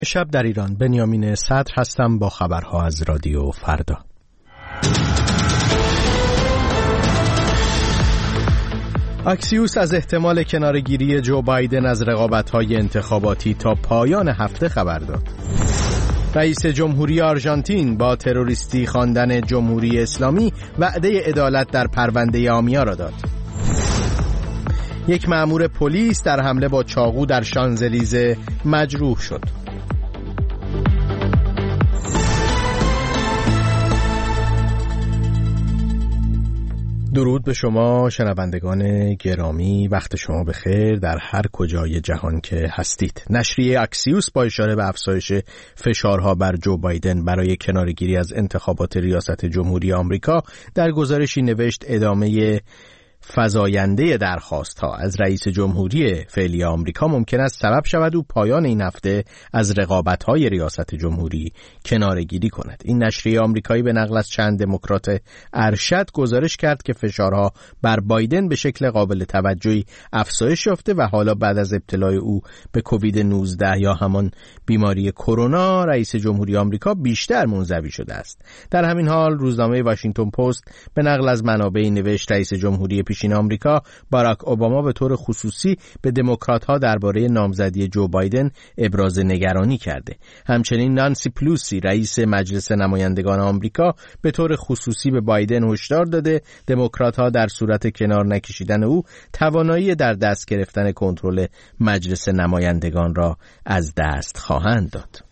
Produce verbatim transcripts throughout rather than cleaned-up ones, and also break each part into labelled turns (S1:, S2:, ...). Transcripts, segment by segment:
S1: شب در ایران، بنیامین صدر هستم با خبرها از رادیو فردا. اکسیوس از احتمال کناره‌گیری جو بایدن از رقابت‌های انتخاباتی تا پایان هفته خبر داد. رئیس جمهوری آرژانتین با تروریستی خواندن جمهوری اسلامی وعده عدالت در پرونده آمیا را داد. یک مأمور پلیس در حمله با چاقو در شانزلیزه مجروح شد. درود به شما شنوندگان گرامی، وقت شما بخیر در هر کجای جهان که هستید. نشریه اکسیوس با اشاره به افزایش فشارها بر جو بایدن برای کناره‌گیری از انتخابات ریاست جمهوری آمریکا در گزارشی نوشت ادامه فزاینده درخواست‌ها از رئیس جمهوری فعلی آمریکا ممکن است سبب شود او پایان این هفته از رقابت‌های ریاست جمهوری کناره‌گیری کند. این نشریه آمریکایی به نقل از چند دموکرات ارشد گزارش کرد که فشارها بر بایدن به شکل قابل توجهی افزایش یافته و حالا بعد از ابتلای او به کووید نوزده یا همان بیماری کرونا، رئیس جمهوری آمریکا بیشتر منزوی شده است. در همین حال روزنامه واشنگتن پست به نقل از منابعی نوشت رئیس جمهوری پیشین آمریکا باراک اوباما به طور خصوصی به دموکرات‌ها درباره نامزدی جو بایدن ابراز نگرانی کرده. همچنین نانسی پلوسی رئیس مجلس نمایندگان آمریکا به طور خصوصی به بایدن هشدار داده دموکرات‌ها در صورت کنار نکشیدن او توانایی در دست گرفتن کنترل مجلس نمایندگان را از دست خواهند داد.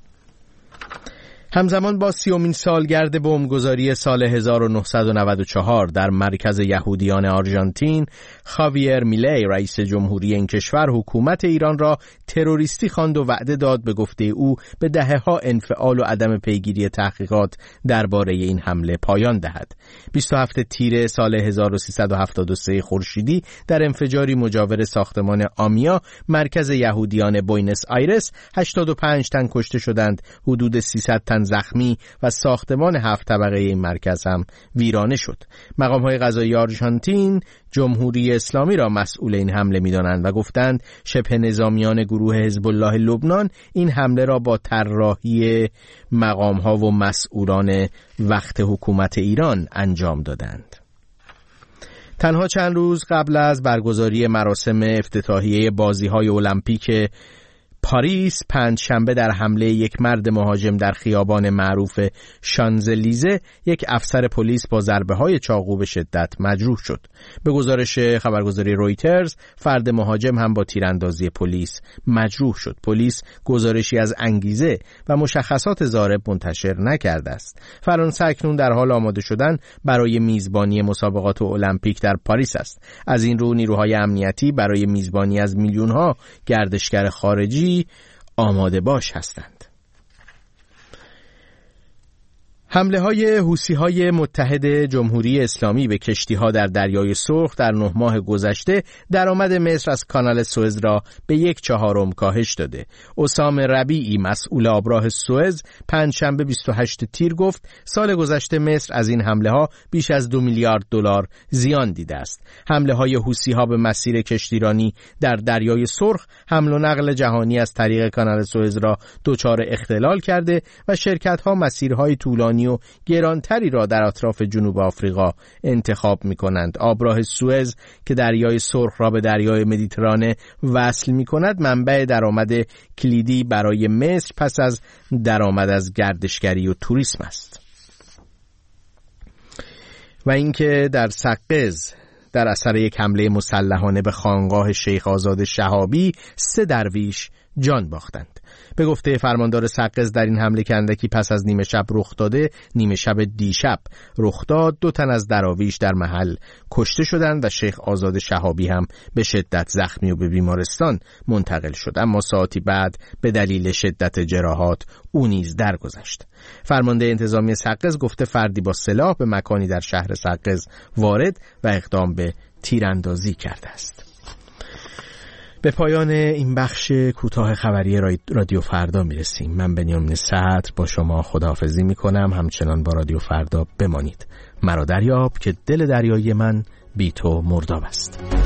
S1: همزمان با سیومین سالگرد بمبگذاری سال هزار و نهصد و نود و چهار در مرکز یهودیان آرژانتین، خاویر میلی رئیس جمهوری این کشور حکومت ایران را تروریستی خواند و وعده داد به گفته او به دهه‌ها انفعال و عدم پیگیری تحقیقات درباره این حمله پایان دهد. بیست و هفتم تیر سال هزار و سیصد و هفتاد و سه خورشیدی در انفجاری مجاور ساختمان آمیا مرکز یهودیان بوینس آیرس هشتاد و پنج تن کشته شدند، حدود سیصد تن زخمی و ساختمان هفت طبقه این مرکز هم ویرانه شد. مقام‌های قضایی آرژانتین جمهوری اسلامی را مسئول این حمله می‌دانند و گفتند شبه نظامیان گروه حزب الله لبنان این حمله را با طراحی مقام‌ها و مسئولان وقت حکومت ایران انجام دادند. تنها چند روز قبل از برگزاری مراسم افتتاحیه بازی‌های المپیک پاریس، پنجشنبه در حمله یک مرد مهاجم در خیابان معروف شانزلیزه یک افسر پلیس با ضربه‌های چاقو به شدت مجروح شد. به گزارش خبرگزاری رویترز، فرد مهاجم هم با تیراندازی پلیس مجروح شد. پلیس گزارشی از انگیزه و مشخصات ضارب منتشر نکرده است. فرانسه اکنون در حال آماده شدن برای میزبانی مسابقات المپیک در پاریس است. از این رو نیروهای امنیتی برای میزبانی از میلیون‌ها گردشگر خارجی آماده باش هستند. حمله های حوثی های متحد جمهوری اسلامی به کشتی ها در دریای سرخ در نه ماه گذشته درآمد مصر از کانال سوئز را به یک چهارم کاهش داده. اسام ربیعی مسئول آبراه سوئز پنجشنبه بیست و هشتم تیر گفت سال گذشته مصر از این حمله ها بیش از دو میلیارد دلار زیان دیده است. حمله های حوثی ها به مسیر کشتیرانی در دریای سرخ حمل و نقل جهانی از طریق کانال سوئز را دچار اختلال کرده و شرکت ها مسیرهای طولانی و گرانتری را در اطراف جنوب آفریقا انتخاب می کنند. آبراه سوئز که دریای سرخ را به دریای مدیترانه وصل می کند منبع درآمد کلیدی برای مصر پس از درآمد از گردشگری و توریسم است. و اینکه در سقز در اثر یک حمله مسلحانه به خانقاه شیخ آزاد شهابی سه درویش جان باختند. به گفته فرماندار سقز در این حمله که اندکی پس از نیمه شب رخ داده، نیمه شب دیشب رخ داد، دو تن از دراویش در محل کشته شدند و شیخ آزاد شهابی هم به شدت زخمی و به بیمارستان منتقل شد، اما ساعتی بعد به دلیل شدت جراحات او نیز درگذشت. فرمانده انتظامی سقز گفته فردی با سلاح به مکانی در شهر سقز وارد و اقدام به تیراندازی کرده است. به پایان این بخش کوتاه خبری رادیو فردا میرسیم. من بنیامین صدر با شما خداحافظی میکنم. همچنان با رادیو فردا بمانید. مرا دریاب که دل دریایی من بی تو مرداب است.